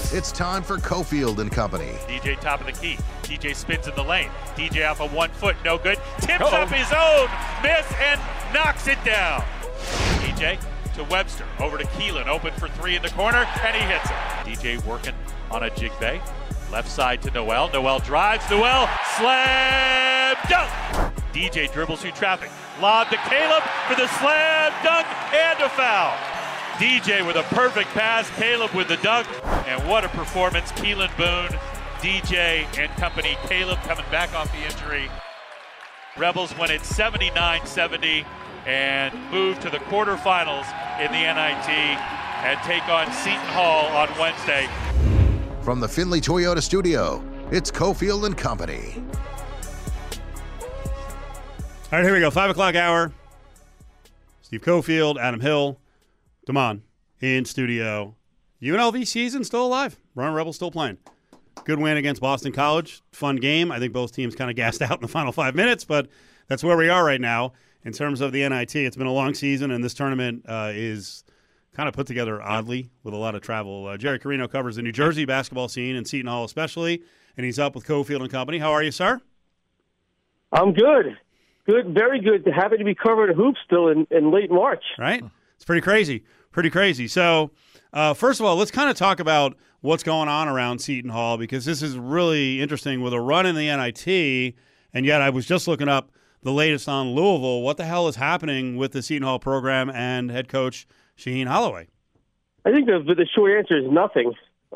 It's time for Cofield and Company. DJ top of the key. DJ spins in the lane. DJ off of 1 foot, no good. Tips up his own, miss, and knocks it down. DJ to Webster, over to Keelan, open for 3 in the corner, and he hits it. DJ working on a jig bay. Left side to Noel. Noel drives. Noel slam dunk. DJ dribbles through traffic. Lob to Caleb for the slam dunk and a foul. DJ with a perfect pass. Caleb with the dunk. And what a performance. Keelan Boone, DJ and company. Caleb coming back off the injury. Rebels win it 79-70 and move to the quarterfinals in the NIT and take on Seton Hall on Wednesday. From the Findlay Toyota studio, it's Cofield and Company. All right, here we go. 5 o'clock hour. Steve Cofield, Adam Hill, Damon in studio. UNLV season still alive. Running Rebels still playing. Good win against Boston College. Fun game. I think both teams kind of gassed out in the final 5 minutes, but that's where we are right now in terms of the NIT. It's been a long season, and this tournament is kind of put together oddly with a lot of travel. Jerry Carino covers the New Jersey basketball scene and Seton Hall especially, and he's up with Cofield and Company. How are you, sir? I'm good. Good, very good. Happy to be covering hoops still in late March. Right? It's pretty crazy. Pretty crazy. So, first of all, let's kind of talk about what's going on around Seton Hall, because this is really interesting with a run in the NIT, and yet I was just looking up the latest on Louisville. What the hell is happening with the Seton Hall program and head coach Shaheen Holloway? I think the short answer is nothing.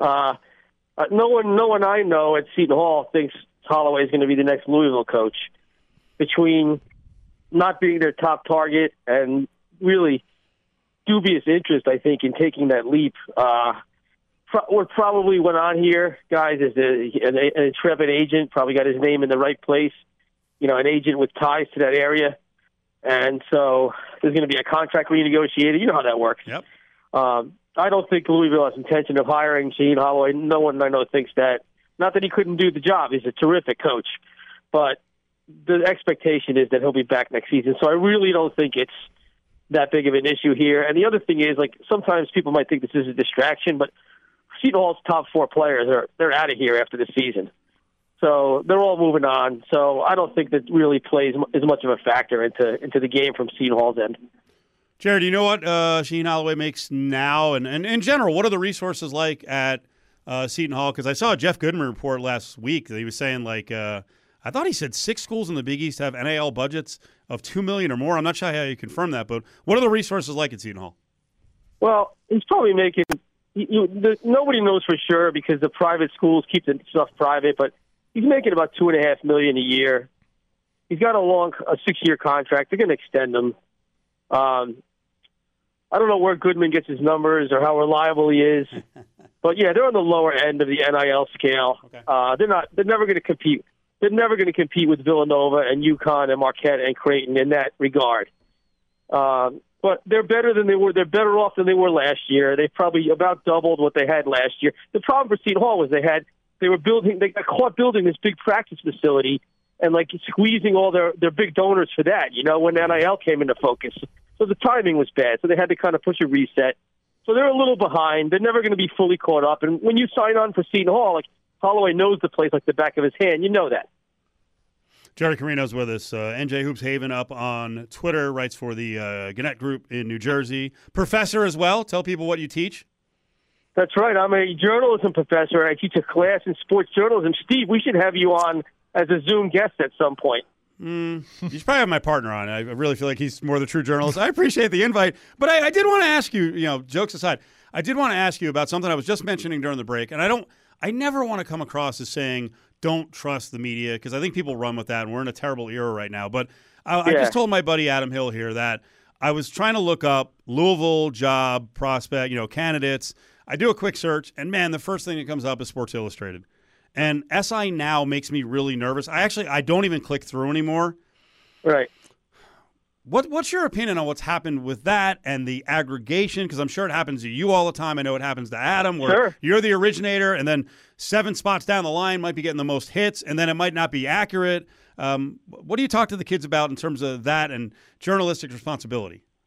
No one I know at Seton Hall thinks Holloway is going to be the next Louisville coach. Between not being their top target and really dubious interest, I think, in taking that leap. What probably went on here, guys, is an intrepid agent, probably got his name in the right place, an agent with ties to that area. And so there's going to be a contract renegotiated. You know how that works. Yep. I don't think Louisville has intention of hiring Shaheen Holloway. No one I know thinks that. Not that he couldn't do the job. He's a terrific coach. But the expectation is that he'll be back next season. So I really don't think it's that big of an issue here. And the other thing is, sometimes people might think this is a distraction, but Seton Hall's top 4 players, they're out of here after the season. So they're all moving on. So I don't think that really plays as much of a factor into the game from Seton Hall's end. Jared, do you know what Shaheen Holloway makes now? And in general, what are the resources like at Seton Hall? Because I saw a Jeff Goodman report last week that he was saying, I thought he said 6 schools in the Big East have NAL budgets of $2 million or more. I'm not sure how you confirm that, but what are the resources like at Seton Hall? Well, he's probably making nobody knows for sure because the private schools keep the stuff private, but he's making about $2.5 million a year. He's got a 6-year contract. They're going to extend him. I don't know where Goodman gets his numbers or how reliable he is, but yeah, they're on the lower end of the NIL scale. Okay. They're never going to compete. They're never going to compete with Villanova and UConn and Marquette and Creighton in that regard. But they're better than they were. They're better off than they were last year. They probably about doubled what they had last year. The problem for Seton Hall was they got caught building this big practice facility and squeezing all their big donors for that, when NIL came into focus. So the timing was bad. So they had to kind of push a reset. So they're a little behind. They're never going to be fully caught up. And when you sign on for Seton Hall, Holloway knows the place like the back of his hand. You know that. Jerry Carino's with us. NJ Hoops Haven up on Twitter, writes for the Gannett Group in New Jersey. Professor as well. Tell people what you teach. That's right. I'm a journalism professor. I teach a class in sports journalism. Steve, we should have you on as a Zoom guest at some point. You should probably have my partner on. I really feel like he's more the true journalist. I appreciate the invite. But I did want to ask you, jokes aside, I did want to ask you about something I was just mentioning during the break. And I never want to come across as saying don't trust the media, because I think people run with that, and we're in a terrible era right now. But I just told my buddy Adam Hill here that I was trying to look up Louisville job prospect, candidates. I do a quick search, and, man, the first thing that comes up is Sports Illustrated. And SI Now makes me really nervous. I don't even click through anymore. Right. What's your opinion on what's happened with that and the aggregation? Because I'm sure it happens to you all the time. I know it happens to Adam, where you're the originator, and then 7 spots down the line might be getting the most hits, and then it might not be accurate. What do you talk to the kids about in terms of that and journalistic responsibility?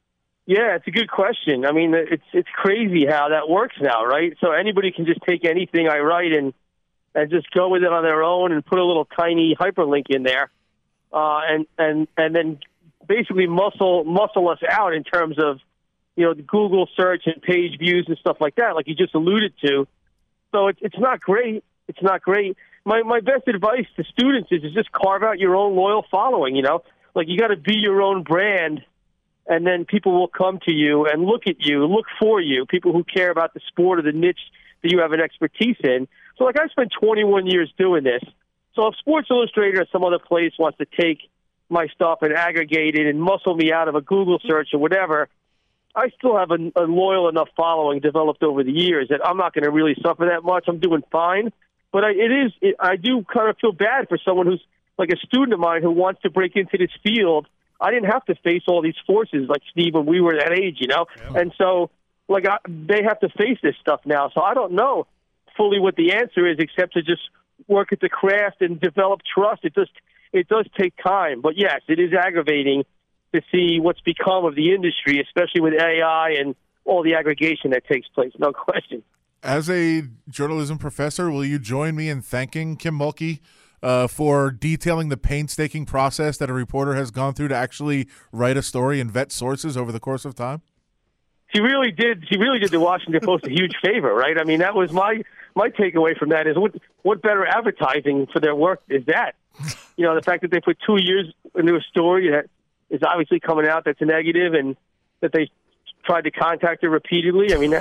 Yeah, it's a good question. I mean, it's crazy how that works now, right? So anybody can just take anything I write and just go with it on their own and put a little tiny hyperlink in there, and then basically muscle us out in terms of, the Google search and page views and stuff like that, like you just alluded to. So it's not great. It's not great. My best advice to students is just carve out your own loyal following. Like you got to be your own brand. And then people will come to you and look at you, look for you, people who care about the sport or the niche that you have an expertise in. So, I spent 21 years doing this. So if Sports Illustrated or some other place wants to take my stuff and aggregate it and muscle me out of a Google search or whatever, I still have a loyal enough following developed over the years that I'm not going to really suffer that much. I'm doing fine. But I do kind of feel bad for someone who's like a student of mine who wants to break into this field. I didn't have to face all these forces like Steve when we were that age, Yep. And so, they have to face this stuff now. So I don't know fully what the answer is, except to just work at the craft and develop trust. It does take time, but yes, it is aggravating to see what's become of the industry, especially with AI and all the aggregation that takes place. No question. As a journalism professor, will you join me in thanking Kim Mulkey for detailing the painstaking process that a reporter has gone through to actually write a story and vet sources over the course of time? She really did the Washington Post a huge favor, right? I mean, that was my takeaway from that is what better advertising for their work is that? The fact that they put 2 years into a story that is obviously coming out that's negative and that they tried to contact her repeatedly. I mean,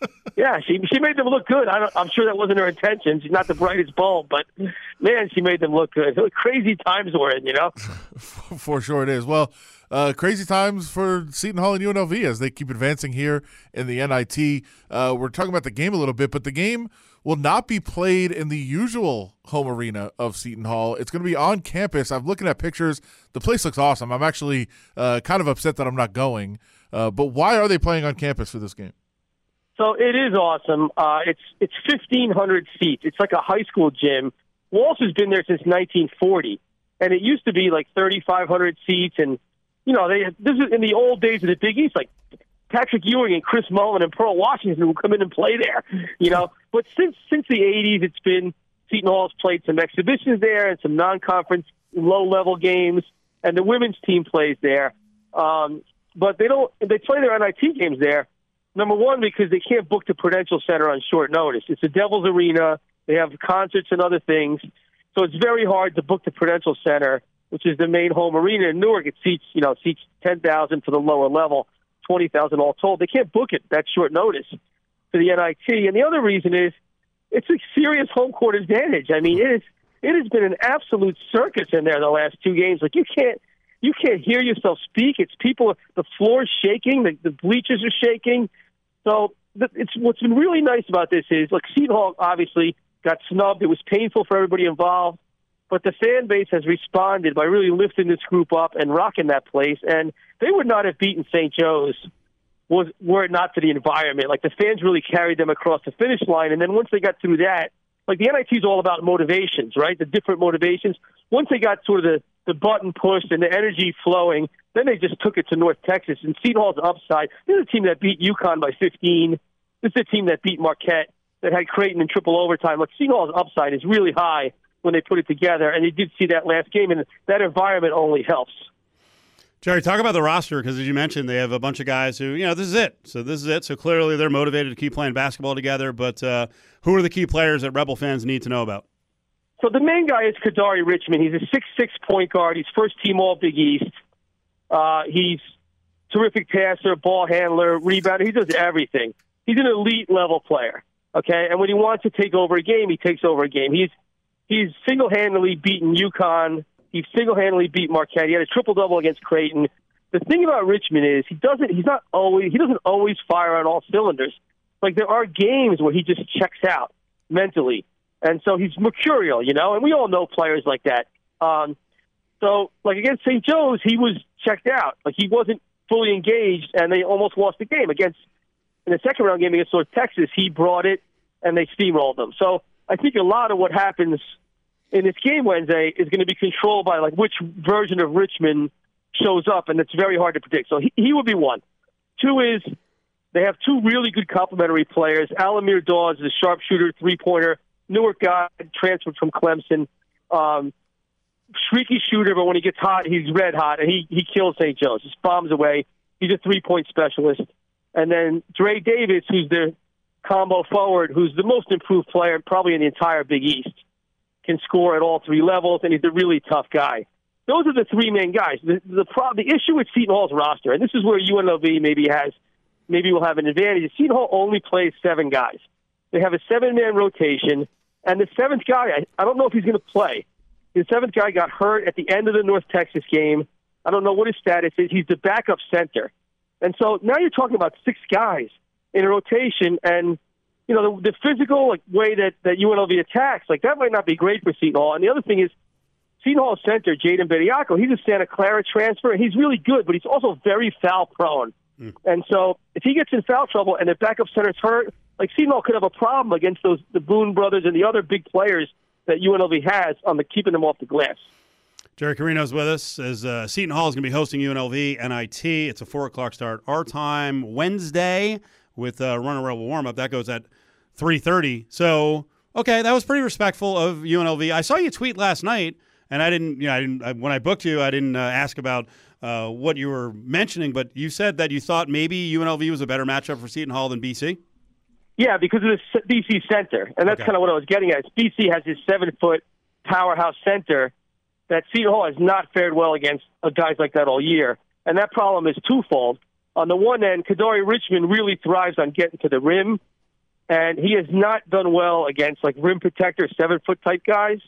she made them look good. I'm sure that wasn't her intention. She's not the brightest bulb, but man, she made them look good. Crazy times we're in, For sure it is. Well, crazy times for Seton Hall and UNLV as they keep advancing here in the NIT. We're talking about the game a little bit, but the game will not be played in the usual home arena of Seton Hall. It's going to be on campus. I'm looking at pictures. The place looks awesome. I'm actually kind of upset that I'm not going. But why are they playing on campus for this game? So it is awesome. It's 1,500 seats. It's like a high school gym. Walsh has been there since 1940, and it used to be like 3,500 seats. And this is in the old days of the Big East, like Patrick Ewing and Chris Mullin and Pearl Washington will come in and play there. But since the 80s, it's been Seton Hall's played some exhibitions there and some non-conference low-level games, and the women's team plays there. But they play their NIT games there, number one, because they can't book the Prudential Center on short notice. It's a Devil's Arena. They have concerts and other things. So it's very hard to book the Prudential Center, which is the main home arena in Newark. It seats 10,000 for the lower level, 20,000 all told. They can't book it that short notice for the NIT. And the other reason is it's a serious home court advantage. I mean, it has been an absolute circus in there the last two games. Like, you can't hear yourself speak. It's people, the floor's shaking, the bleachers are shaking. So what's been really nice about this is, like, Seton Hall obviously got snubbed. It was painful for everybody involved, but the fan base has responded by really lifting this group up and rocking that place. And they would not have beaten St. Joe's were it not for the environment. Like, the fans really carried them across the finish line. And then once they got through that, like, the NIT is all about motivations, right? The different motivations. Once they got sort of the button pushed and the energy flowing, then they just took it to North Texas. And Seton Hall's upside, this is a team that beat UConn by 15. This is a team that beat Marquette, that had Creighton in triple overtime. Like, Seton Hall's upside is really high when they put it together, and they did see that last game, and that environment only helps. Jerry, talk about the roster, because as you mentioned, they have a bunch of guys who, this is it. So clearly they're motivated to keep playing basketball together, but who are the key players that Rebel fans need to know about? So the main guy is Kadari Richmond. He's a 6'6" point guard. He's first-team All-Big East. He's terrific passer, ball handler, rebounder. He does everything. He's an elite-level player, okay? And when he wants to take over a game, he takes over a game. He's single-handedly beaten UConn. He single-handedly beat Marquette. He had a triple-double against Creighton. The thing about Richmond is he doesn't always fire on all cylinders. Like, there are games where he just checks out mentally. And so he's mercurial, and we all know players like that. So, like, against St. Joe's, he was checked out. Like, he wasn't fully engaged, and they almost lost the game. In the second-round game against North Texas, he brought it, and they steamrolled them. So I think a lot of what happens in this game Wednesday is going to be controlled by, like, which version of Richmond shows up, and it's very hard to predict. So he would be one. Two is they have two really good complementary players. Alamir Dawes is a sharpshooter, three-pointer, Newark guy, transferred from Clemson. Streaky shooter, but when he gets hot, he's red hot, and he kills St. Joe's. Just bombs away. He's a three-point specialist. And then Dre Davis, who's their combo forward, who's the most improved player probably in the entire Big East, can score at all three levels, and he's a really tough guy. Those are the three main guys. The issue with Seton Hall's roster, and this is where UNLV maybe will have an advantage. Seton Hall only plays 7 guys. They have a 7-man rotation, and the 7th guy, I don't know if he's going to play. The 7th guy got hurt at the end of the North Texas game. I don't know what his status is. He's the backup center. And so now you're talking about 6 guys in a rotation, and the physical way that UNLV attacks, that might not be great for Seton Hall. And the other thing is, Seton Hall center, Jaden Bediako, he's a Santa Clara transfer, and he's really good, but he's also very foul-prone. And so if he gets in foul trouble and the backup center's hurt, Seton Hall could have a problem against the Boone brothers and the other big players that UNLV has on keeping them off the glass. Jerry Carino's with us as Seton Hall is going to be hosting UNLV NIT. It's a 4 o'clock start our time Wednesday with Runner Rebel warm-up. That goes at 3:30. So, okay, that was pretty respectful of UNLV. I saw you tweet last night, and I didn't when I booked you, I didn't ask about what you were mentioning, but you said that you thought maybe UNLV was a better matchup for Seton Hall than BC? Yeah, because of the BC center, and that's kind of what I was getting at. BC has his 7-foot powerhouse center that Seton Hall has not fared well against guys like that all year, and that problem is twofold. On the one end, Kadari Richmond really thrives on getting to the rim, and he has not done well against rim protector, 7-foot type guys.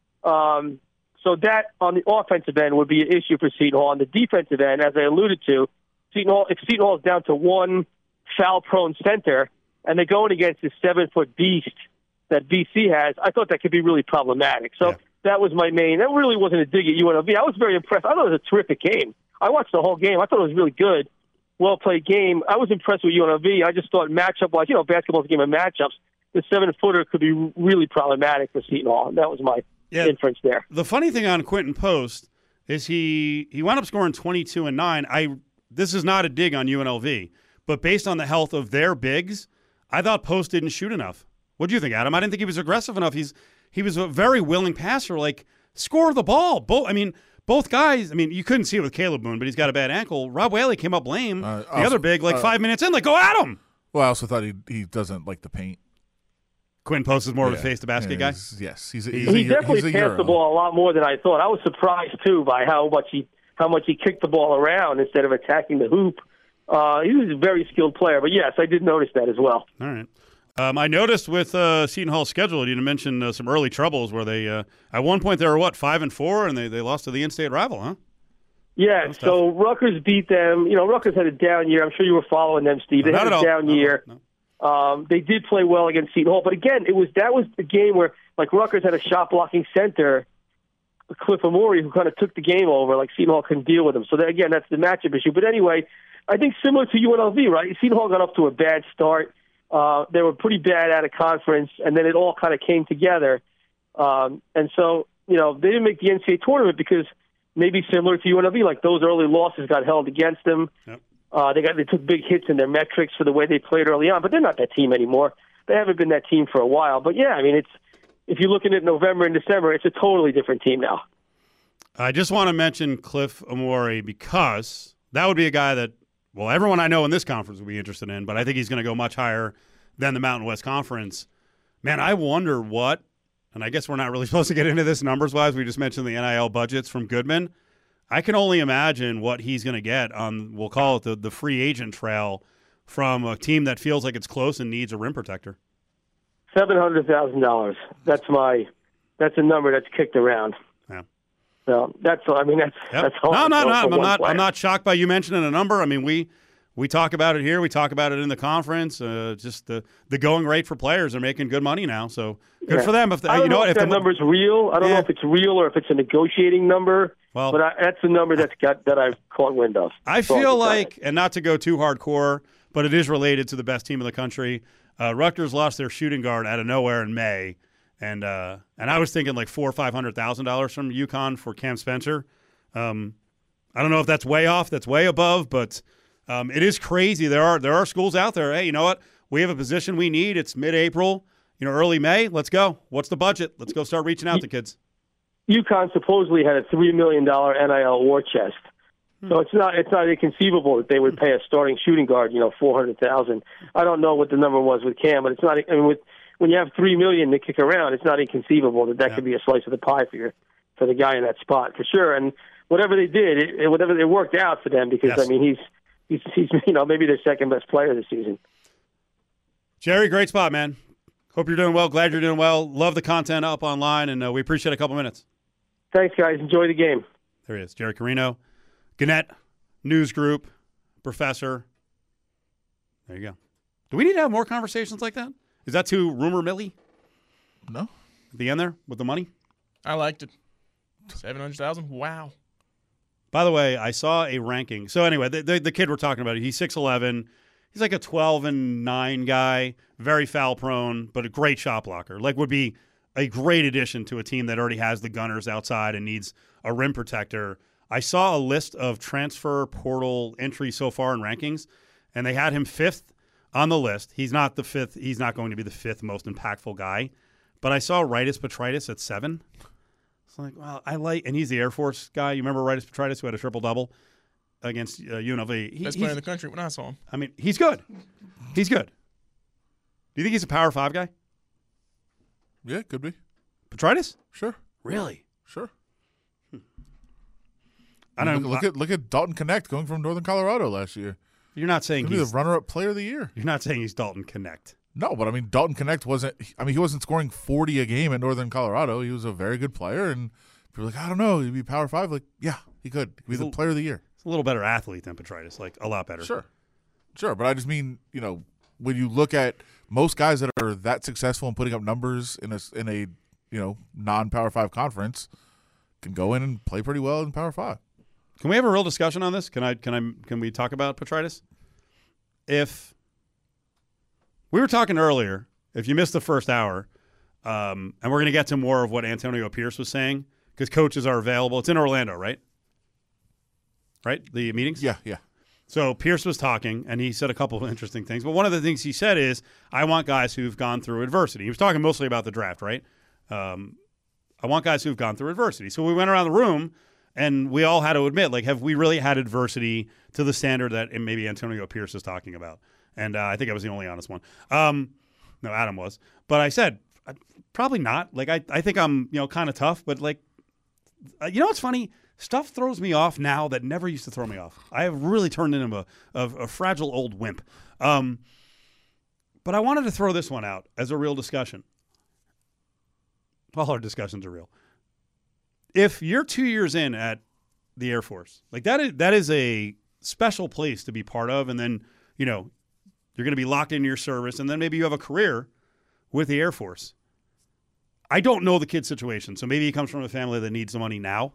So that on the offensive end would be an issue for Seton Hall. On the defensive end, as I alluded to, if Seton Hall is down to one foul-prone center and they're going against this 7-foot beast that BC has, I thought that could be really problematic. So that was my main. That really wasn't a dig at UNLV. I was very impressed. I thought it was a terrific game. I watched the whole game. I thought it was really good, well-played game. I was impressed with UNLV. I just thought matchup-wise, basketball's a game of matchups. The 7-footer could be really problematic for Seton Hall. That was my inference there. The funny thing on Quentin Post is he wound up scoring 22 and 9. This is not a dig on UNLV, but based on the health of their bigs, I thought Post didn't shoot enough. What do you think, Adam? I didn't think he was aggressive enough. He was a very willing passer. Score the ball. Both guys. You couldn't see it with Caleb Boone, but he's got a bad ankle. Rob Whaley came up lame. The other big, 5 minutes in, go at him. Well, I also thought he doesn't like the paint. Quentin Post is more of a face-to-basket guy? Yes. He definitely passed the ball a lot more than I thought. I was surprised, too, by how much he kicked the ball around instead of attacking the hoop. He was a very skilled player. But, yes, I did notice that as well. All right. I noticed with Seton Hall's schedule, you mentioned some early troubles where they at one point they were, 5-4, and they lost to the in-state rival, huh? Yeah, so Rutgers beat them. Rutgers had a down year. I'm sure you were following them, Steve. They had a down year. No. They did play well against Seton Hall, but again, that was the game where Rutgers had a shot blocking center, Cliff Amori, who kind of took the game over. Seton Hall couldn't deal with him. So again, that's the matchup issue. But anyway, I think similar to UNLV, right? Seton Hall got off to a bad start. They were pretty bad out of conference, and then it all kind of came together. And so they didn't make the NCAA tournament because maybe similar to UNLV, those early losses got held against them. Yep. They took big hits in their metrics for the way they played early on, but they're not that team anymore. They haven't been that team for a while. But yeah, if you're looking at November and December, it's a totally different team now. I just want to mention Cliff Amori because that would be a guy that, everyone I know in this conference would be interested in, but I think he's going to go much higher than the Mountain West Conference. Man, I wonder and I guess we're not really supposed to get into this numbers-wise. We just mentioned the NIL budgets from Goodman. I can only imagine what he's going to get on, we'll call it the free agent trail from a team that feels like it's close and needs a rim protector. $700,000. That's a number that's kicked around. Yeah. So that's all. That's all. No. I'm not shocked by you mentioning a number. We talk about it here. We talk about it in the conference. Just the going rate for players are making good money now. So good for them. I don't know if that number's real. I don't know if it's real or if it's a negotiating number. Well, but that's the number that I've caught wind of. I feel like, and not to go too hardcore, but it is related to the best team in the country. Rutgers lost their shooting guard out of nowhere in May, and I was thinking $400,000 or $500,000 from UConn for Cam Spencer. I don't know if that's way off. That's way above, but It is crazy. There are schools out there. Hey, you know what? We have a position we need. It's mid-April, early May. Let's go. What's the budget? Let's go start reaching out to kids. UConn supposedly had a $3 million NIL war chest. So it's not inconceivable that they would pay a starting shooting guard, $400,000. I don't know what the number was with Cam, but it's not. I mean, when you have $3 million to kick around, it's not inconceivable that could be a slice of the pie for the guy in that spot for sure. And whatever they did, it worked out for them because I mean he's maybe their second best player this season. Jerry, great spot, man. Hope you're doing well. Glad you're doing well. Love the content up online, and we appreciate a couple minutes. Thanks, guys. Enjoy the game. There he is, Jerry Carino, Gannett News Group professor. There you go. Do we need to have more conversations like that? Is that too rumor milly? No. At the end there with the money? I liked it. 700,000. Wow. By the way, I saw a ranking. So anyway, the kid we're talking about, he's 6'11". He's like a 12-9 guy, very foul prone, but a great shot blocker. Like would be a great addition to a team that already has the gunners outside and needs a rim protector. I saw a list of transfer portal entries so far in rankings, and they had him 5th on the list. He's not the 5th. He's not going to be the 5th most impactful guy. But I saw Rytis Petritis at 7. It's like, well, and he's the Air Force guy. You remember Rytis Petritis who had a triple-double against UNLV? Best player in the country when I saw him. I mean, he's good. He's good. Do you think he's a Power 5 guy? Yeah, could be. Petritis? Sure. Really? Sure. I don't look at Dalton Connect going from Northern Colorado last year. You're not saying He'll be he's the runner-up player of the year. You're not saying he's Dalton Connect. No, but I mean, Dalton Connect wasn't. I mean, he wasn't scoring 40 a game at Northern Colorado. He was a very good player, and people were like, I don't know, he'd be Power 5. Like, yeah, he could. He'd be the player of the year. He's a little better athlete than Petritis, like a lot better. Sure. But I just mean, when you look at most guys that are that successful in putting up numbers in a non-Power 5 conference, can go in and play pretty well in Power 5. Can we have a real discussion on this? Can we talk about Petritis? If we were talking earlier, if you missed the first hour, and we're going to get to more of what Antonio Pierce was saying, because coaches are available. It's in Orlando, right? Right? The meetings? Yeah. So Pierce was talking, and he said a couple of interesting things. But one of the things he said is, I want guys who've gone through adversity. He was talking mostly about the draft, right? I want guys who've gone through adversity. So we went around the room, and we all had to admit, like, have we really had adversity to the standard that maybe Antonio Pierce is talking about? And I think I was the only honest one. No, Adam was. But I said, probably not. Like, I think I'm, kind of tough. But, like, what's funny? Stuff throws me off now that never used to throw me off. I have really turned into a fragile old wimp. But I wanted to throw this one out as a real discussion. All our discussions are real. If you're 2 years in at the Air Force, like that is a special place to be part of, and then, you're going to be locked into your service, and then maybe you have a career with the Air Force. I don't know the kid's situation, so maybe he comes from a family that needs the money now.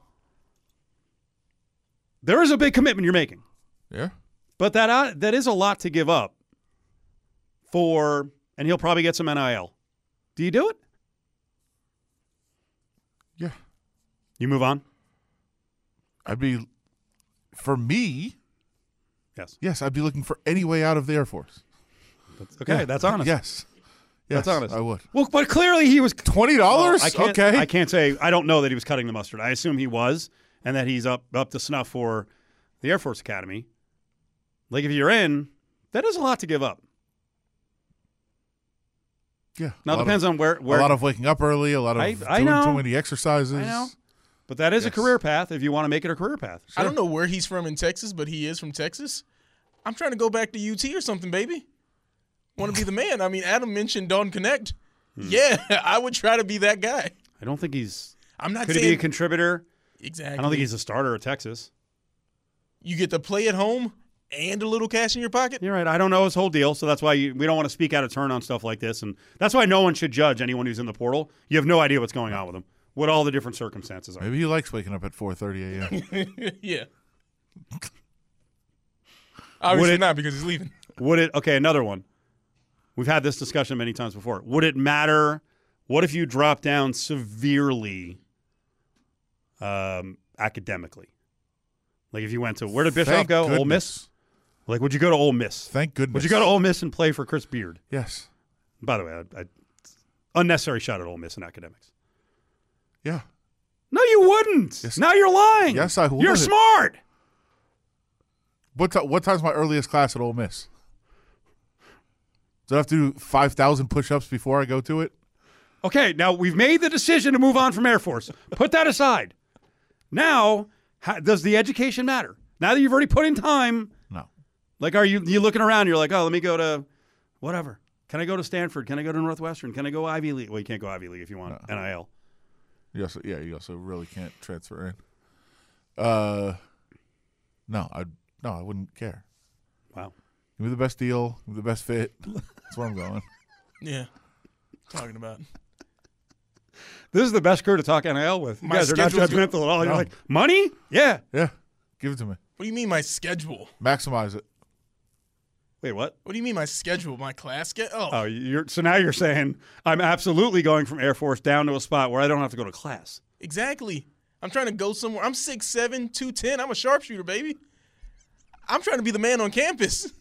There is a big commitment you're making. Yeah. But that is a lot to give up for, and he'll probably get some NIL. Do you do it? Yeah. You move on? For me, yes, I'd be looking for any way out of the Air Force. That's honest. Yes, that's honest. I would. Well, but clearly he was $20. Okay, I can't say. I don't know that he was cutting the mustard. I assume he was, and that he's up to snuff for the Air Force Academy. Like, if you're in, that is a lot to give up. Yeah. Now it depends on where. A lot of waking up early. A lot of doing too many exercises. I know. But that is a career path if you want to make it a career path. Sure. I don't know where he's from in Texas, but he is from Texas. I'm trying to go back to UT or something, baby. Want to be the man. I mean, Adam mentioned Dalton Connect. Yeah, I would try to be that guy. I don't think he's – I'm not could saying – he be a contributor? Exactly. I don't think he's a starter at Texas. You get to play at home and a little cash in your pocket? You're right. I don't know his whole deal, so that's why we don't want to speak out of turn on stuff like this. And that's why no one should judge anyone who's in the portal. You have no idea what's going on with him, what all the different circumstances are. Maybe he likes waking up at 4:30 a.m. Yeah. Obviously not, because he's leaving. Okay, another one. We've had this discussion many times before. Would it matter? What if you drop down severely academically? Like if you went to, where did Bischoff go? Goodness. Ole Miss? Like, would you go to Ole Miss? Thank goodness. Would you go to Ole Miss and play for Chris Beard? Yes. By the way, unnecessary shot at Ole Miss in academics. Yeah. No, you wouldn't. Yes. Now you're lying. Yes, I would. You're smart. What time's my earliest class at Ole Miss? Do I have to do 5,000 push-ups before I go to it? Okay, now we've made the decision to move on from Air Force. Put that aside. Now, does the education matter? Now that you've already put in time, No. like, are you looking around? You're like, oh, let me go to whatever. Can I go to Stanford? Can I go to Northwestern? Can I go Ivy League? Well, you can't go Ivy League if you want NIL. You also really can't transfer in. No, I wouldn't care. Wow. Give me the best deal, give me the best fit. That's where I'm going. Yeah. Talking about. This is the best crew to talk NIL with. You My guys are not schedule's judgmental at all. You're No. like, money? Yeah. Yeah, give it to me. What do you mean my schedule? Maximize it. Wait, what? What do you mean my schedule? My class schedule? Oh, so now you're saying I'm absolutely going from Air Force down to a spot where I don't have to go to class. Exactly. I'm trying to go somewhere. I'm 6'7", 210. I'm a sharpshooter, baby. I'm trying to be the man on campus.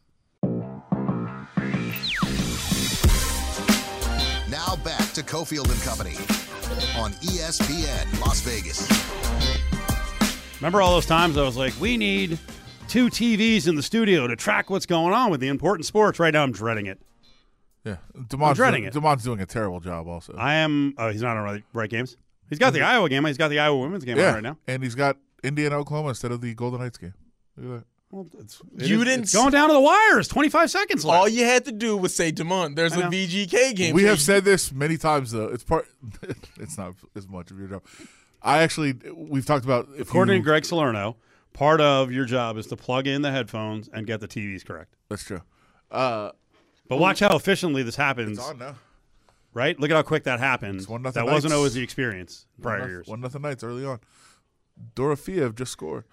Now back to Cofield and Company on ESPN Las Vegas. Remember all those times I was like, we need 2 TVs in the studio to track what's going on with the important sports. Right now I'm dreading it. Yeah, I'm dreading it. DeMond's doing a terrible job also. I am. Oh, he's not on right games. He's got the Iowa game. He's got the Iowa women's game on right now. And he's got Indiana, Oklahoma instead of the Golden Knights game. Look at that. Well, It's going down to the wire. It's 25 seconds left. All you had to do was say, DeMond, there's a know. VGK game. We for have you. said this many times though. It's not as much of your job. We've talked about According to Greg Salerno, part of your job is to plug in the headphones and get the TVs correct. That's true. But watch how efficiently this happens. It's on now. Right? Look at how quick that happened. It's 1-0 That wasn't Knights. always the experience in prior years. 1-0 Knights early on. Dorofiev just scored.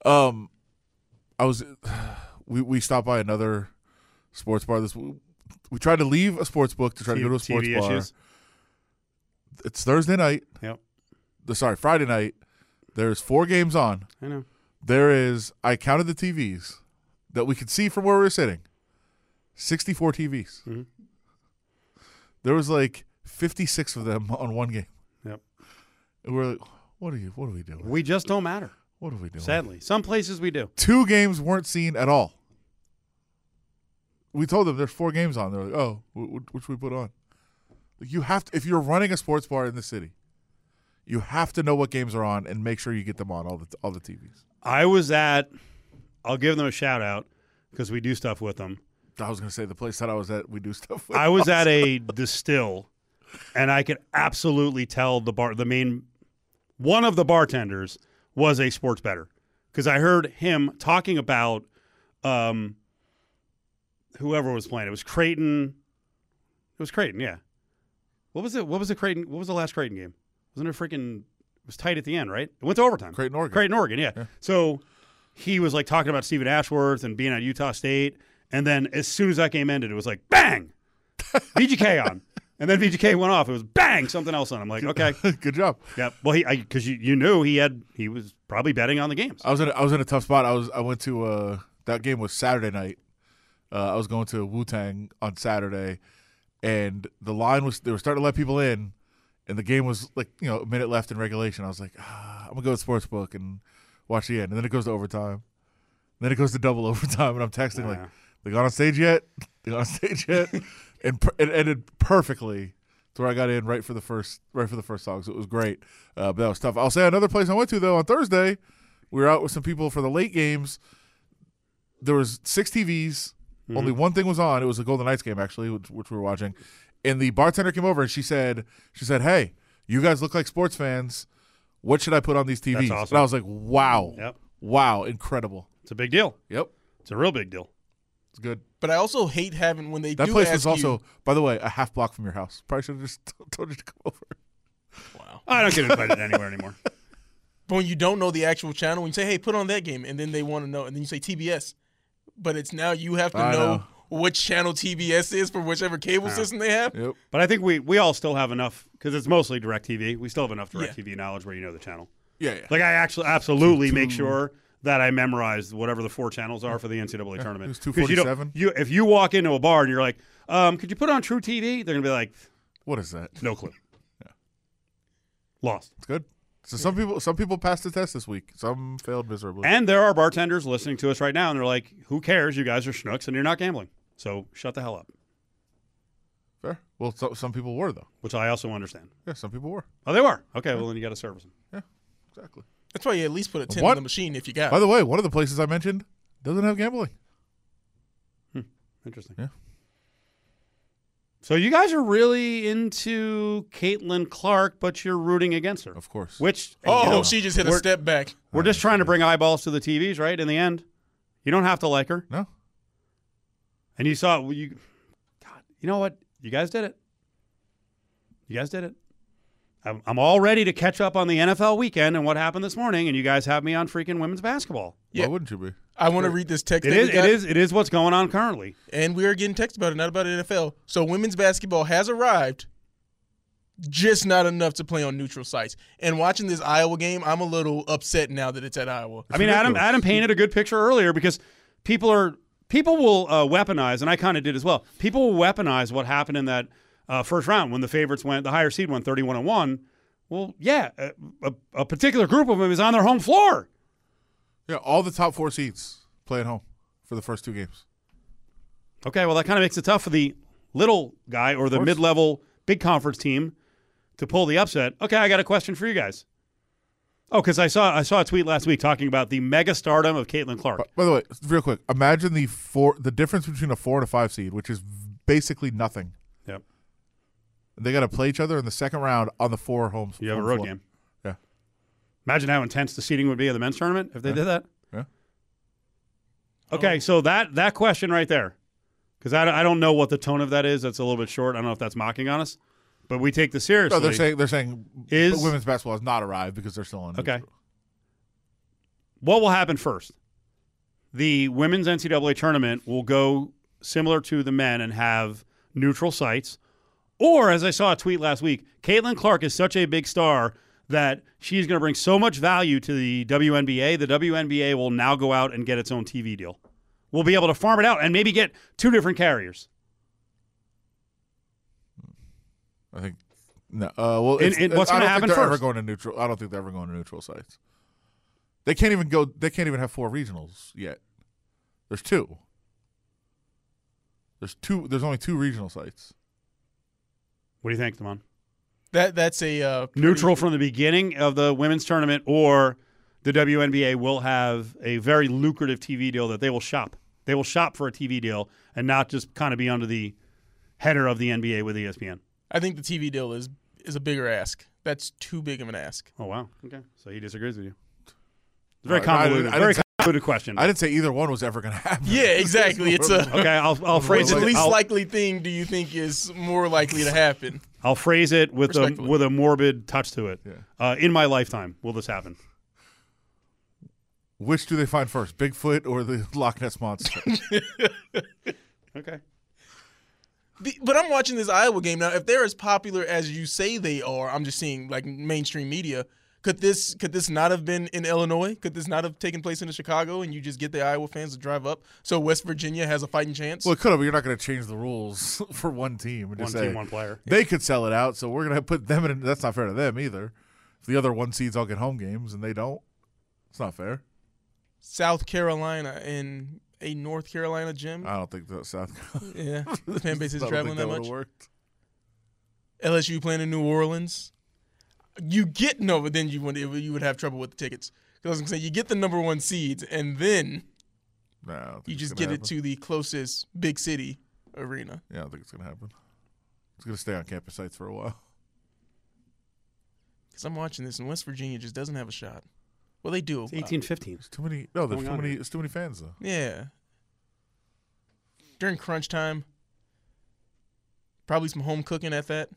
We stopped by another sports bar. We tried to leave a sports book to try to go to a sports TV bar. issues. It's Thursday night. Yep. Friday night. There's 4 games on. I know. I counted the TVs that we could see from where we were sitting. 64 TVs. Mm-hmm. There was like 56 of them on one game. Yep. And we're like, what are we doing? We just don't matter. What are we doing? Sadly. Some places we do. 2 games weren't seen at all. We told them there's 4 games on. They're like, oh, which should we put on? You have to, if you're running a sports bar in the city, you have to know what games are on and make sure you get them on all the TVs. I'll give them a shout out because we do stuff with them. I was going to say the place that I was at, we do stuff with. I was at a distill, and I could absolutely tell one of the bartenders was a sports bettor because I heard him talking about whoever was playing. It was Creighton. It was Creighton, yeah. What was it? What was the Creighton? What was the last Creighton game? Wasn't it freaking? It was tight at the end, right? It went to overtime. Creighton, Oregon. Creighton, Oregon, yeah. So he was like talking about Stephen Ashworth and being at Utah State, and then as soon as that game ended, it was like bang, VGK on, and then VGK went off. It was bang, something else on. I'm like, okay, Good job. yeah. Well, because you knew he was probably betting on the games. I was in a tough spot. I went to that game was Saturday night. I was going to Wu-Tang on Saturday, and the line was they were starting to let people in, and the game was like a minute left in regulation. I was like, I'm gonna go to Sportsbook and watch the end, and then it goes to overtime, and then it goes to double overtime, and I'm texting like, they got on stage yet? They got on stage yet? And it ended perfectly to where I got in right for the first song. So it was great, but that was tough. I'll say another place I went to though on Thursday. We were out with some people for the late games. There was 6 TVs. Mm-hmm. Only one thing was on. It was a Golden Knights game actually, which we were watching. And the bartender came over and she said, "Hey, you guys look like sports fans. What should I put on these TVs?" That's awesome. And I was like, "Wow, Yep. wow, incredible." It's a big deal. Yep, It's a real big deal. it's good. But I also hate having when they That do place ask was also, you, by the way, a half block from your house. Probably should have just told you to come over. wow. I don't get invited anywhere anymore. But when you don't know the actual channel, when you say, hey, put on that game, and then they want to know, and then you say TBS. But it's now you have to I know know. which channel TBS is for whichever cable system they have. Yep. But I think we all still have enough because it's mostly DirecTV. We still have enough DirecTV knowledge where you know the channel. Yeah, yeah. Like I actually absolutely make sure that I memorized whatever the 4 channels are for the NCAA tournament. It was 'Cause you don't- 247. If you walk into a bar and you're like, could you put on True TV? They're going to be like, What is that? no clue. Lost. It's good. So some people passed the test this week. Some failed miserably. And there are bartenders listening to us right now, and they're like, who cares? You guys are schnooks, and you're not gambling. So shut the hell up, Fair. Well, some people were though. which I also understand. Yeah, some people were. Oh, they were? Okay, well, then you got to service them. Yeah, exactly. That's why you at least put a 10 What? in the machine if you got By it. the way, one of the places I mentioned doesn't have gambling. Interesting. Yeah. So you guys are really into Caitlin Clark, but you're rooting against her. Of course. Which, Oh, you know, she just hit a we're- step back. We're just trying to bring eyeballs to the TVs, right? In the end, you don't have to like her. No. And you saw God. You know what? You guys did it. You guys did it. I'm all ready to catch up on the NFL weekend and what happened this morning, and you guys have me on freaking women's basketball. Yeah. Why wouldn't you be? I want to read this text. It that is. we got, It is what's going on currently. and we are getting text about it, not about NFL. So women's basketball has arrived, just not enough to play on neutral sites. And watching this Iowa game, I'm a little upset now that it's at Iowa. I mean, ridiculous. Adam painted a good picture earlier because people will weaponize, and I kind of did as well. People will weaponize what happened in that first round when the favorites went, the higher seed went 31-1. Well, yeah, a particular group of them is on their home floor. Yeah, all the top 4 seeds play at home for the first 2 games. Okay, well, that kind of makes it tough for the little guy or the course. mid-level big conference team to pull the upset. Okay, I got a question for you guys. Oh, because I saw a tweet last week talking about the mega stardom of Caitlin Clark. By the way, real quick, imagine the difference between a 4 and a 5 seed, which is basically nothing. Yep. They got to play each other in the second round on the 4 homes. You have a home road floor. game. Yeah. Imagine how intense the seating would be of the men's tournament if they did that. Yeah. Okay, so that question right there, because I don't know what the tone of that is. That's a little bit short. I don't know if that's mocking on us, but we take this seriously. No, they're saying Is- women's basketball has not arrived because they're still on. Okay. neutral. What will happen first? The women's NCAA tournament will go similar to the men and have neutral sites. Or, as I saw a tweet last week, Caitlin Clark is such a big star that she's going to bring so much value to the WNBA. The WNBA will now go out and get its own TV deal. We'll be able to farm it out and maybe get 2 different carriers. I think no. Well, And what's I gonna don't happen think they're ever first? going to neutral. I don't think they're ever going to neutral sites. They can't even go. They can't even have 4 regionals yet. There's 2. There's only 2 regional sites. What do you think, Damon? That's a pretty- Neutral from the beginning of the women's tournament, or the WNBA will have a very lucrative TV deal that they will shop. They will shop for a TV deal and not just kind of be under the header of the NBA with ESPN. I think the TV deal is a bigger ask. That's too big of an ask. Oh, wow. Okay. So he disagrees with you. It's a I very didn't- convoluted, I didn't very say- convoluted question. I didn't say either one was ever going to happen. Yeah, exactly. It's a Okay, I'll phrase What's it. the least I'll, likely thing do you think is more likely to happen? I'll phrase it with Respectfully. a morbid touch to it. Yeah. In my lifetime, will this happen? Which do they find first, Bigfoot or the Loch Ness monster? Okay. But I'm watching this Iowa game now. If they're as popular as you say they are, I'm just seeing like mainstream media. Could this not have been in Illinois? Could this not have taken place in Chicago, and you just get the Iowa fans to drive up so West Virginia has a fighting chance? Well, it could have, but you're not going to change the rules for one team. And One just team, say, one player. They could sell it out, so we're going to put them in. That's not fair to them either. If the other 1 seeds all get home games and they don't, it's not fair. South Carolina in a North Carolina gym. I don't think that South Carolina. Yeah, the fan base is I don't traveling think that would've much. worked. LSU playing in New Orleans. You get no, but then you would have trouble with the tickets. Because I was gonna say you get the number 1 seeds, and then No, I don't think you it's just gonna get it happen. to the closest big city arena. Yeah, I don't think it's going to happen. It's going to stay on campus sites for a while. Because I'm watching this, and West Virginia just doesn't have a shot. Well, they do. It's 18-15. There's too many. No, there's Going too on many. here. There's too many fans though. Yeah. During crunch time, probably some home cooking at that.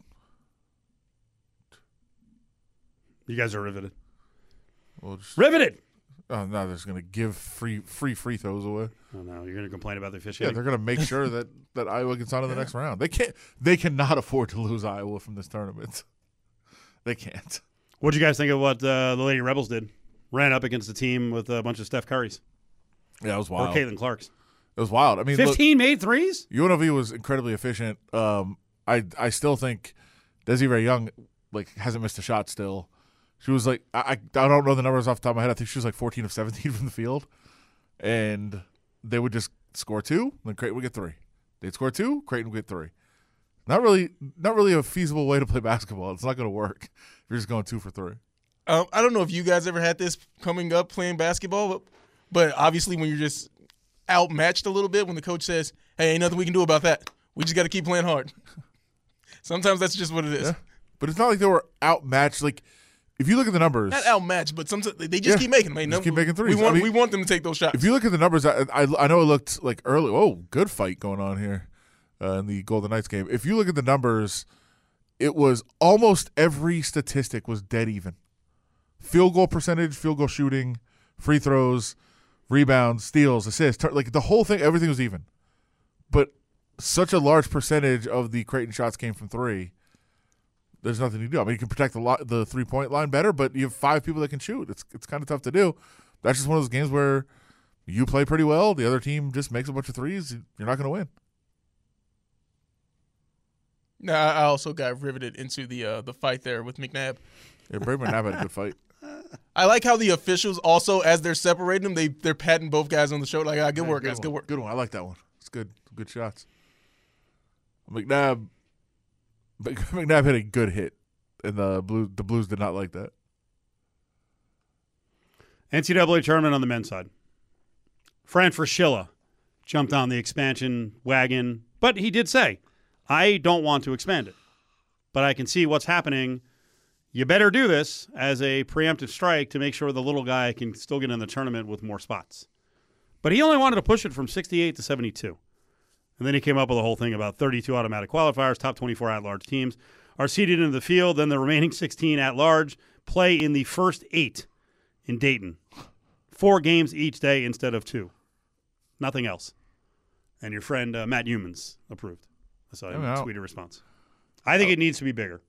You guys are riveted. Well, just, Riveted! oh no, they're just going to give free free throws away. Oh, no. You're going to complain about the Yeah, officiating? they're going to make sure that Iowa gets on to the next round. They cannot afford to lose Iowa from this tournament. They can't. What'd you guys think of what the Lady Rebels did ran up against a team with a bunch of Steph Currys Yeah, it was or wild. Caitlin Clarks. It was wild. I mean, 15 made threes? UNLV was incredibly efficient. I still think Desiree Young hasn't missed a shot still. She was I don't know the numbers off the top of my head. I think she was 14 of 17 from the field. And they would just score 2, then Creighton would get 3. They'd score 2, Creighton would get 3. Not really a feasible way to play basketball. It's not going to work if you're just going 2 for 3. I don't know if you guys ever had this coming up playing basketball, but obviously when you're just outmatched a little bit, when the coach says, hey, ain't nothing we can do about that. We just got to keep playing hard. Sometimes that's just what it is. Yeah. But it's not like they were outmatched. If you look at the numbers, Not outmatched, but sometimes they just keep making them. Just keep making threes. We want them to take those shots. If you look at the numbers, I know it looked early. Oh, good fight going on here in the Golden Knights game. If you look at the numbers, it was almost every statistic was dead even. Field goal percentage, field goal shooting, free throws, rebounds, steals, assists, the whole thing, everything was even. But such a large percentage of the Creighton shots came from 3. There's nothing to do. I mean, you can protect the 3-point line better, but you have 5 people that can shoot. It's kind of tough to do. That's just one of those games where you play pretty well. The other team just makes a bunch of threes. You're not going to win. Now, I also got riveted into the fight there with McNabb. Yeah, Brady McNabb had a good fight. I like how the officials also, as they're separating them, they're patting both guys on the shoulder. Good work, guys. Good work. Good one. I like that one. It's good. Good shots. McNabb hit a good hit, and the Blues did not like that. NCAA tournament on the men's side. Fran Fraschilla jumped on the expansion wagon, but he did say, I don't want to expand it, but I can see what's happening. You better do this as a preemptive strike to make sure the little guy can still get in the tournament with more spots. But he only wanted to push it from 68 to 72. And then he came up with a whole thing about 32 automatic qualifiers, top 24 at-large teams are seeded into the field, then the remaining 16 at-large play in the first 8 in Dayton. 4 games each day instead of 2. Nothing else. And your friend Matt Humans approved. I saw him tweet a response. I think it needs to be bigger.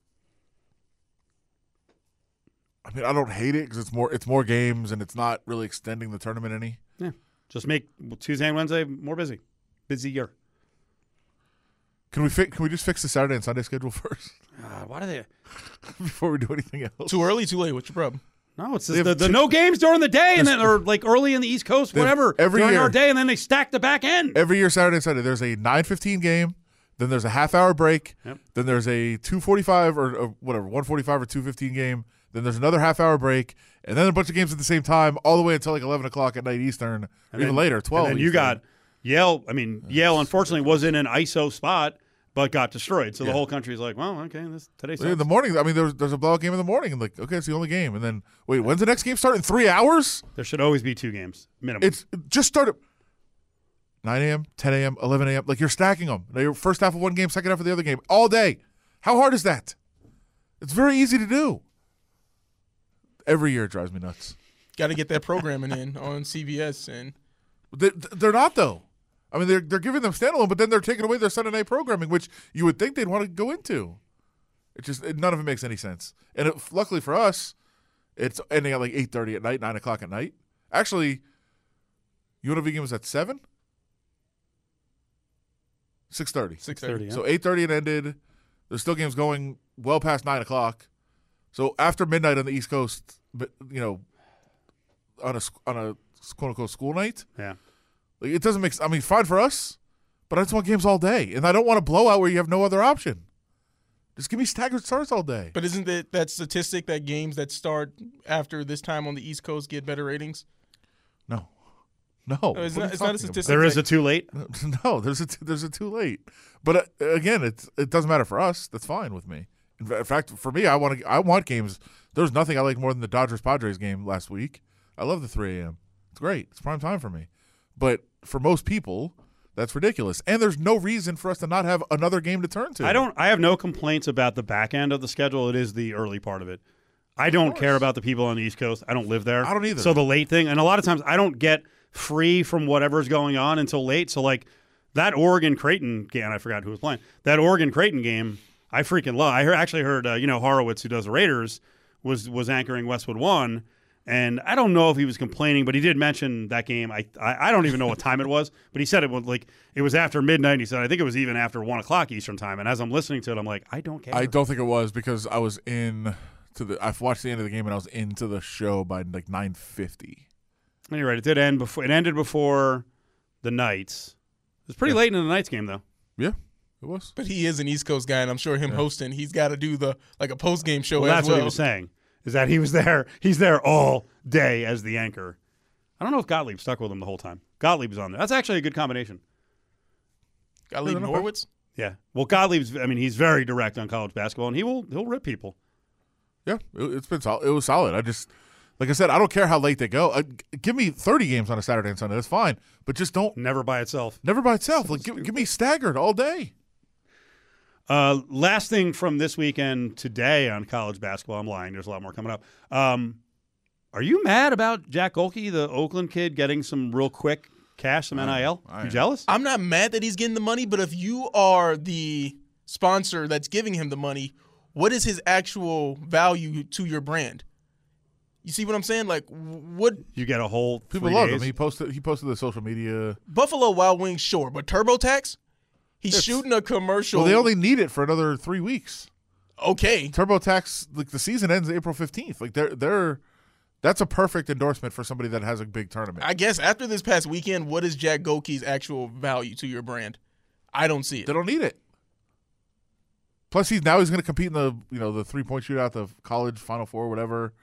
I mean, I don't hate it because it's more games and it's not really extending the tournament any. Yeah, just make Tuesday and Wednesday more busier. Can we just fix the Saturday and Sunday schedule first? Why do they? Before we do anything else. Too early, too late. What's your problem? No, it's just the no games during the day and then or early in the East Coast, whatever. During our day, and then they stack the back end. Every year, Saturday and Sunday, there's a 9:15 game. Then there's a half-hour break. Yep. Then there's a 2:45 or whatever, 1:45 or 2:15 game. Then there's another half-hour break, and then a bunch of games at the same time, all the way until 11 o'clock at night Eastern, or even later, 12. And then you got Yale. I mean, Yale unfortunately was in an ISO spot, but got destroyed. So the whole country's like, well, okay, today sucks. In the morning, I mean, there's a blowout game in the morning, and okay, it's the only game. And then, wait, when's the next game start? In 3 hours? There should always be 2 games, minimum. It's just started 9 a.m., 10 a.m., 11 a.m. You're stacking them. Now, your first half of one game, second half of the other game, all day. How hard is that? It's very easy to do. Every year it drives me nuts. Got to get that programming in on CBS. And they're not, though. I mean, they're giving them standalone, but then they're taking away their Sunday night programming, which you would think they'd want to go into. None of it makes any sense. And luckily for us, it's ending at 8:30 at night, 9 o'clock at night. Actually, UNLV game was at 7? 6:30. 6:30. Yeah. So 8:30 it ended. There's still games going well past 9 o'clock. So after midnight on the East Coast, on a quote unquote school night, Yeah. It doesn't make. I mean, fine for us, but I just want games all day, and I don't want a blowout where you have no other option. Just give me staggered starts all day. But isn't it that statistic that games that start after this time on the East Coast get better ratings? No. It's not a statistic. There is a too late. No, there's a too late. But again, it doesn't matter for us. That's fine with me. In fact, for me, I want games. There's nothing I like more than the Dodgers-Padres game last week. I love the 3 a.m. It's great. It's prime time for me. But for most people, that's ridiculous. And there's no reason for us to not have another game to turn to. I have no complaints about the back end of the schedule. It is the early part of it. I don't care about the people on the East Coast. I don't live there. I don't either. So the late thing, and a lot of times I don't get free from whatever's going on until late. So that Oregon-Creighton game, I forgot who was playing. That Oregon-Creighton game, I freaking love. I actually heard Horowitz, who does the Raiders, was anchoring Westwood 1. And I don't know if he was complaining, but he did mention that game. I don't even know what time it was, but he said it was after midnight. He said, I think it was even after 1 o'clock Eastern time. And as I'm listening to it, I'm like, I don't care. I don't think it was because I was I've watched the end of the game and I was into the show by like 9:50. And you're right. It did end before. It ended before the Knights. It was pretty late in the Knights game, though. Yeah, it was. But he is an East Coast guy, and I'm sure him hosting, he's got to do a post game show as That's well. what he was saying. Is that he was there? He's there all day as the anchor. I don't know if Gottlieb stuck with him the whole time. Gottlieb's on there. That's actually a good combination. Gottlieb and Horwitz? Yeah. Well, Gottlieb's. I mean, he's very direct on college basketball, and he'll rip people. Yeah, it's been solid. It was solid. Like I said, I don't care how late they go. Give me 30 games on a Saturday and Sunday. That's fine, but just don't. Never by itself. Like give me staggered all day. Last thing from this weekend today on college basketball. I'm lying. There's a lot more coming up. Are you mad about Jack Golke, the Oakland kid, getting some real quick cash, some NIL? You jealous? I'm not mad that he's getting the money, but if you are the sponsor that's giving him the money, what is his actual value to your brand? You see what I'm saying? Like, what you get a whole people 3 love days? him. He posted the social media. Buffalo Wild Wings, sure, but TurboTax, he's shooting a commercial. Well, they only need it for another 3 weeks. Okay, TurboTax, like the season ends April 15th. Like that's a perfect endorsement for somebody that has a big tournament. I guess after this past weekend, what is Jack Golke's actual value to your brand? I don't see it. They don't need it. Plus, he's going to compete in the the 3-point shootout, the college Final Four, whatever.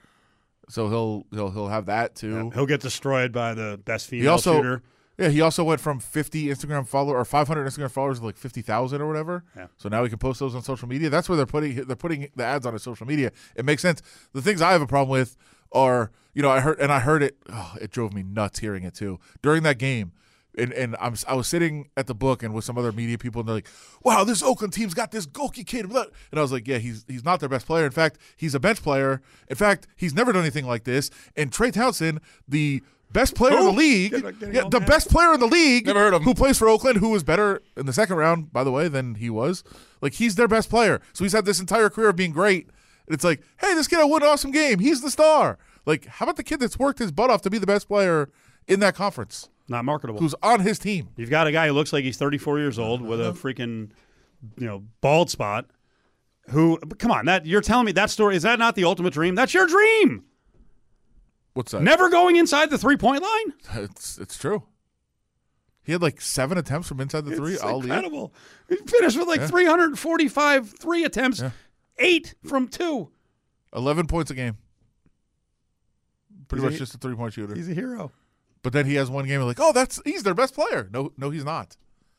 So he'll have that too. Yeah, he'll get destroyed by the best female shooter. Yeah, he also went from 50 Instagram followers or 500 Instagram followers to like 50,000 or whatever. Yeah. So now he can post those on social media. That's where they're putting the ads on his social media. It makes sense. The things I have a problem with are, I heard it. Oh, it drove me nuts hearing it too during that game. And I was sitting at the book and with some other media people, and they're like, "Wow, this Oakland team's got this Golke kid." And I was like, "Yeah, he's not their best player. In fact, he's a bench player. In fact, he's never done anything like this." And Trey Townsend, the best player in the league, the best player in the league, never heard of him, who plays for Oakland, who was better in the second round, by the way, than he was. Like, he's their best player. So he's had this entire career of being great. And it's like, hey, this kid had one awesome game. He's the star. Like, how about the kid that's worked his butt off to be the best player in that conference? Not marketable. Who's on his team. You've got a guy who looks like he's 34 years old with a freaking, bald spot. Who? Come on, you're telling me that story, is that not the ultimate dream? That's your dream. What's that? Never going inside the 3-point line? It's true. He had like 7 attempts from inside the three. It's incredible. He finished with 345 3 attempts, 8 from 2. 11 points a game. Pretty much just a 3-point shooter. He's a hero. But then he has one game like, he's their best player. No, he's not.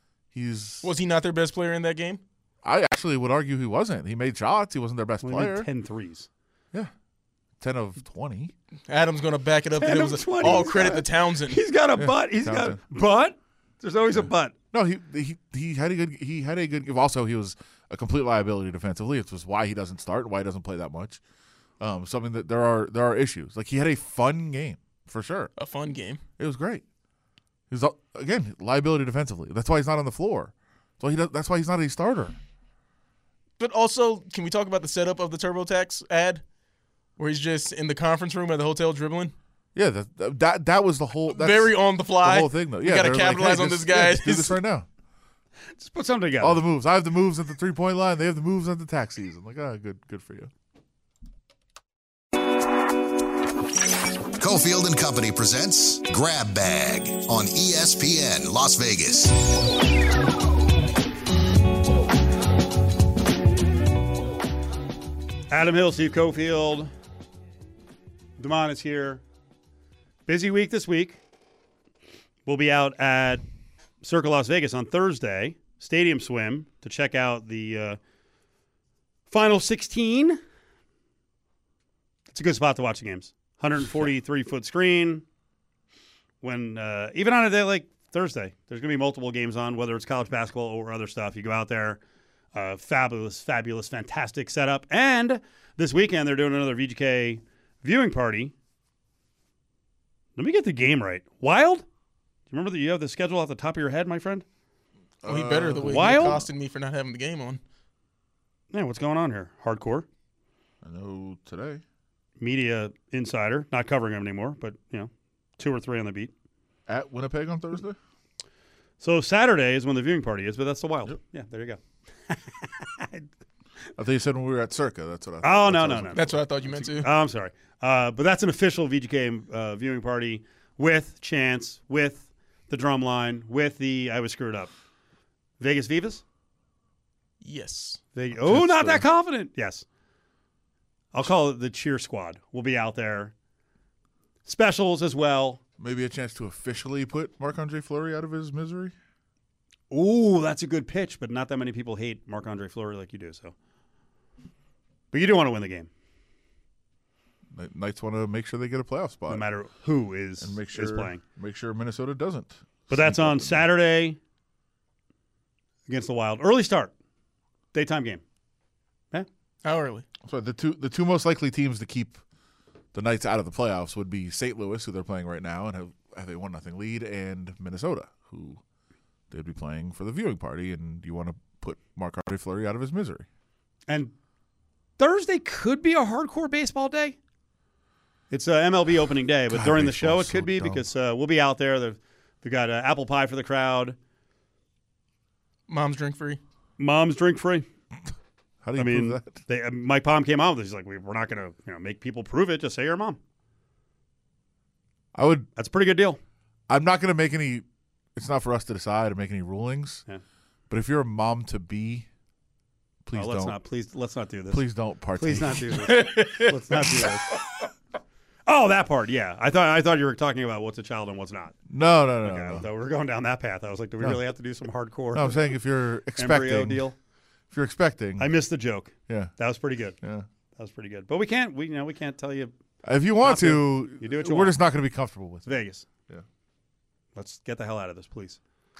Was he not their best player in that game? I actually would argue he wasn't. He made shots. He wasn't their best player. He made 10 threes. Yeah. 10 of 20. Adam's going to back it up that it was all credit to Townsend. He's got a butt. He's got a butt. There's always a butt. No, he had a good also he was a complete liability defensively. It's just why he doesn't start and why he doesn't play that much. Something that there are issues. Like, he had a fun game. For sure. A fun game. It was great. He was, again, liability defensively. That's why he's not on the floor. That's why he's not a starter. But also, can we talk about the setup of the TurboTax ad where he's just in the conference room at the hotel dribbling? Yeah, that was the whole. Very on the fly. The whole thing, though. Yeah, you got to capitalize on this guy. Do this right now. Just put something together. All the moves. I have the moves at the 3-point line. They have the moves at the tax season. Like, good for you. Cofield and Company presents Grab Bag on ESPN Las Vegas. Adam Hill, Steve Cofield. Damon is here. Busy week this week. We'll be out at Circle Las Vegas on Thursday, Stadium Swim, to check out the Final 16. It's a good spot to watch the games. 143-foot screen. When even on a day like Thursday, there's going to be multiple games on, whether it's college basketball or other stuff. You go out there, fabulous, fantastic setup. And this weekend, they're doing another VGK viewing party. Let me get the game right. Wild? Do you remember that you have the schedule off the top of your head, my friend? Oh, he better the way Wild? he accosted me for not having the game on. Yeah, what's going on here? Hardcore? I know today. media insider, not covering them anymore, but 2 or 3 on the beat. At Winnipeg on Thursday? So Saturday is when the viewing party is, but that's the Wild. Yep. Yeah, there you go. I thought you said when we were at Circa. That's what I thought. Oh, no. That's what I thought you meant to. Oh, I'm sorry. But that's an official VGK viewing party with Chance, with the drum line, with the I was screwed up. Vegas Vivas? Yes. Not that confident. Yes. I'll call it the cheer squad. We'll be out there. Specials as well. Maybe a chance to officially put Marc-Andre Fleury out of his misery? Ooh, that's a good pitch, but not that many people hate Marc-Andre Fleury like you do. So, but you do want to win the game. Knights want to make sure they get a playoff spot. No matter who is playing. Make sure Minnesota doesn't. But that's on Saturday against the Wild. Early start. Daytime game. Yeah. How early? So the two most likely teams to keep the Knights out of the playoffs would be St. Louis, who they're playing right now and have a 1-0 lead, and Minnesota, who they'd be playing for the viewing party, and you want to put Marc-Andre Fleury out of his misery. And Thursday could be a hardcore baseball day. It's MLB opening day, but during the show it could be because we'll be out there. They've got apple pie for the crowd. Mom's drink free. Mom's drink free. How do you prove that? Mike Palm came out with this. He's like, we're not going to make people prove it. Just say your mom. That's a pretty good deal. I'm not going to make any. It's not for us to decide or make any rulings. Yeah. But if you're a mom to be, please don't. Let's not do this. Please don't partake. Please not do this. Let's not do this. Oh, that part. Yeah, I thought you were talking about what's a child and what's not. No. Okay, so we're going down that path. I was like, do we really have to do some hardcore? No, I'm saying if you're embryo expecting deal. If you're expecting, I missed the joke. Yeah, that was pretty good. Yeah, that was pretty good. But we can't tell you. If you want to, you do what you we're want. just not going to be comfortable with it. Vegas. Yeah, let's get the hell out of this, please.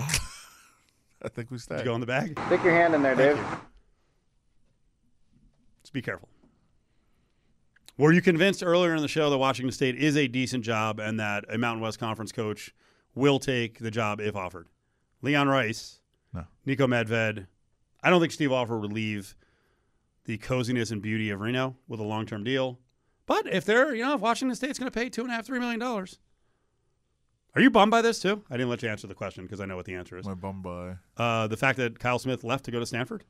I think we stay. Did you go in the bag? Stick your hand in there, Dave. Just be careful. Were you convinced earlier in the show that Washington State is a decent job and that a Mountain West Conference coach will take the job if offered? Leon Rice, no. Nico Medved. I don't think Steve Offer would leave the coziness and beauty of Reno with a long-term deal. But if if Washington State's going to pay $2.5–3 million, are you bummed by this too? I didn't let you answer the question because I know what the answer is. Am I bummed by the fact that Kyle Smith left to go to Stanford?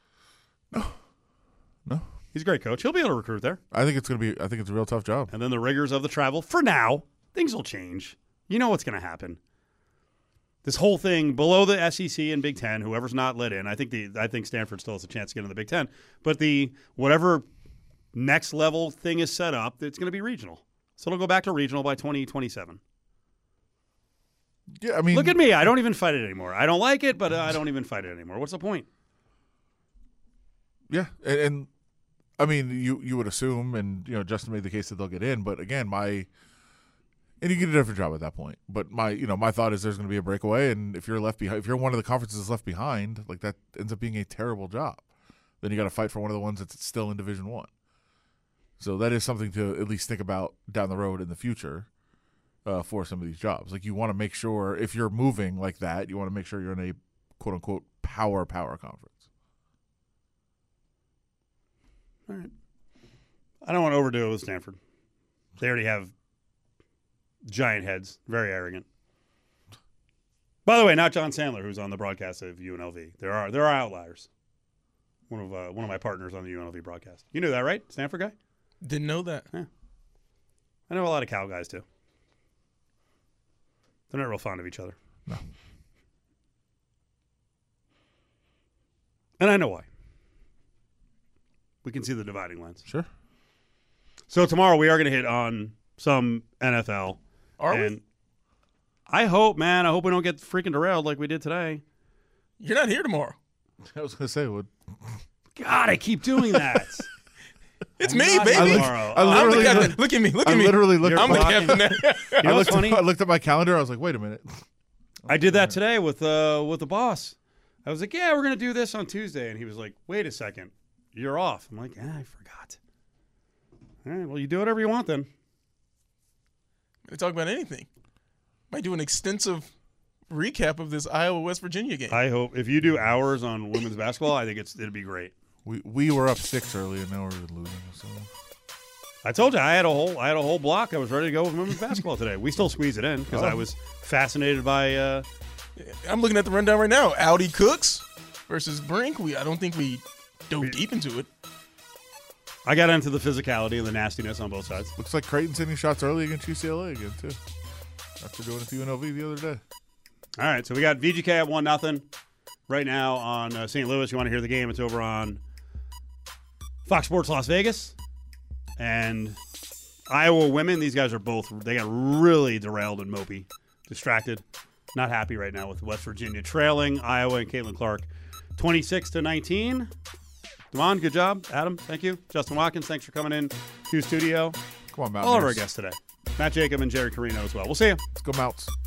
No. He's a great coach. He'll be able to recruit there. I think it's a real tough job. And then the rigors of the travel. For now, things will change. You know what's going to happen. This whole thing below the SEC and Big Ten, whoever's not let in, I think Stanford still has a chance to get in the Big Ten. But whatever next level thing is set up, it's going to be regional. So it'll go back to regional by 2027. Yeah, I mean, look at me. I don't even fight it anymore. I don't like it, but I don't even fight it anymore. What's the point? Yeah, and I mean, you would assume, and Justin made the case that they'll get in, but again, and you get a different job at that point. But my thought is there's going to be a breakaway, and if you're left behind, if you're one of the conferences left behind, like that ends up being a terrible job. Then you got to fight for one of the ones that's still in Division I. So that is something to at least think about down the road in the future for some of these jobs. Like you want to make sure if you're moving like that, you want to make sure you're in a quote unquote power conference. All right. I don't want to overdo it with Stanford. They already have giant heads, very arrogant. By the way, not John Sandler, who's on the broadcast of UNLV. There are outliers. One of my partners on the UNLV broadcast. You knew that, right? Stanford guy? Didn't know that. Yeah. I know a lot of Cal guys too. They're not real fond of each other. No. And I know why. We can see the dividing lines. Sure. So tomorrow we are going to hit on some NFL. Are we? I hope, man. I hope we don't get freaking derailed like we did today. You're not here tomorrow. I was going to say, God, I keep doing that. It's me, baby. I'm the captain. Look at me. Look at me. I literally looked I'm the captain now. You know what's funny? I looked at my calendar. I was like, wait a minute. I did that today with the boss. I was like, yeah, we're going to do this on Tuesday. And he was like, wait a second. You're off. I'm like, I forgot. All right, well, you do whatever you want then. They talk about anything. Might do an extensive recap of this Iowa-West Virginia game. I hope if you do hours on women's basketball, I think it'd be great. We were up 6 early, and now we're losing. So I told you I had a whole block. I was ready to go with women's basketball today. We still squeeze it in because I was fascinated by. I'm looking at the rundown right now. Audi Cooks versus Brink. I don't think we dove deep into it. I got into the physicality and the nastiness on both sides. Looks like Creighton's hitting shots early against UCLA again, too. After doing it to UNLV the other day. All right, so we got VGK at 1-0 right now on St. Louis. You want to hear the game? It's over on Fox Sports Las Vegas. And Iowa women, these guys are both, they got really derailed and mopey, distracted. Not happy right now with West Virginia trailing Iowa and Caitlin Clark 26-19. Damon, good job. Adam, thank you. Justin Watkins, thanks for coming in to studio. Come on, Mountaineers. All of our guests today. Matt Jacob and Jerry Carino as well. We'll see you. Let's go Mounts.